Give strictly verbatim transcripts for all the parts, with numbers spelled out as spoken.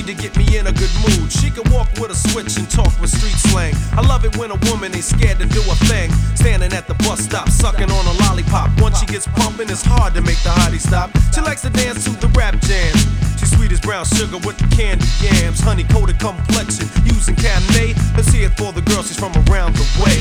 to get me in a good mood. She can walk with a switch and talk with street slang. I love it when a woman ain't scared to do a thing. Standing at the bus stop, sucking on a lollipop. Once she gets pumping, it's hard to make the hottie stop. She likes to dance to the rap jam. She's sweet as brown sugar with the candy yams. Honey coated complexion, using Cabernet. Let's hear it for the girl, she's from around the way.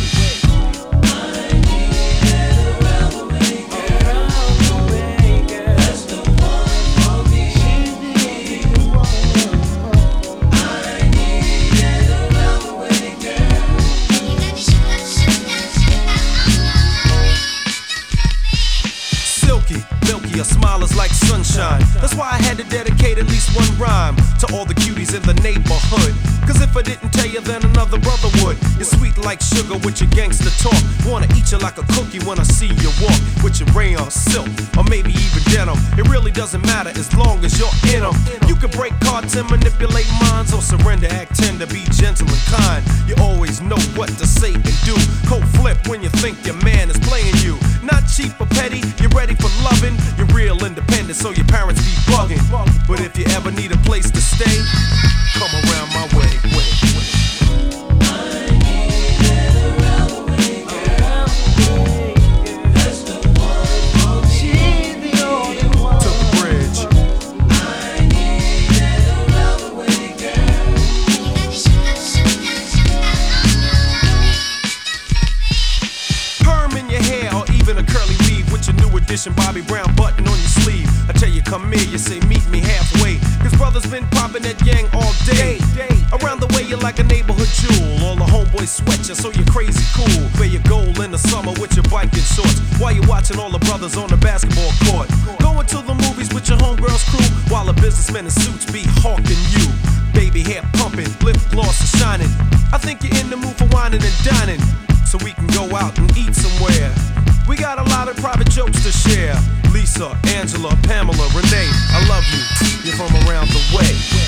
Her smile is like sunshine. That's why I had to dedicate at least one rhyme to all the cuties in the neighborhood. Cause if I didn't tell you, then another brother would. You're sweet like sugar with your gangster talk. Wanna eat you like a cookie when I see you walk. With your rayon silk, or maybe even denim. It really doesn't matter as long as you're in them. You can break cards and manipulate minds, or surrender, act tender, be gentle and kind. You always know what to say and do. Cold flip when you think your man is playing you. Not cheap or petty, you're ready for loving. You're real independent, so your parents be bugging. But if you ever need a place to stay, come around my way. I need it around the way, girl. That's the one for me. She's the only one. To the bridge. I need it around the way, girl. Perm in your hair, or even a curly weave with your new edition Bobby Brown button on your sleeve. I tell you, come here, you say meet me halfway. Cause brother's been popping that yang all day. Around the way, you're like a neighborhood jewel. All the homeboys sweat you, so you're crazy cool. Wear your gold in the summer with your biking shorts, while you're watching all the brothers on the basketball court. Going to the movies with your homegirl's crew, while the businessmen in suits be hawking you. Baby hair pumping, lip gloss is shining. I think you're in the mood for whining and dining, so we can go out and eat somewhere. We got a lot of private jokes to share. Lisa, Angela, Pamela, Renee, I love you. You're from around the way.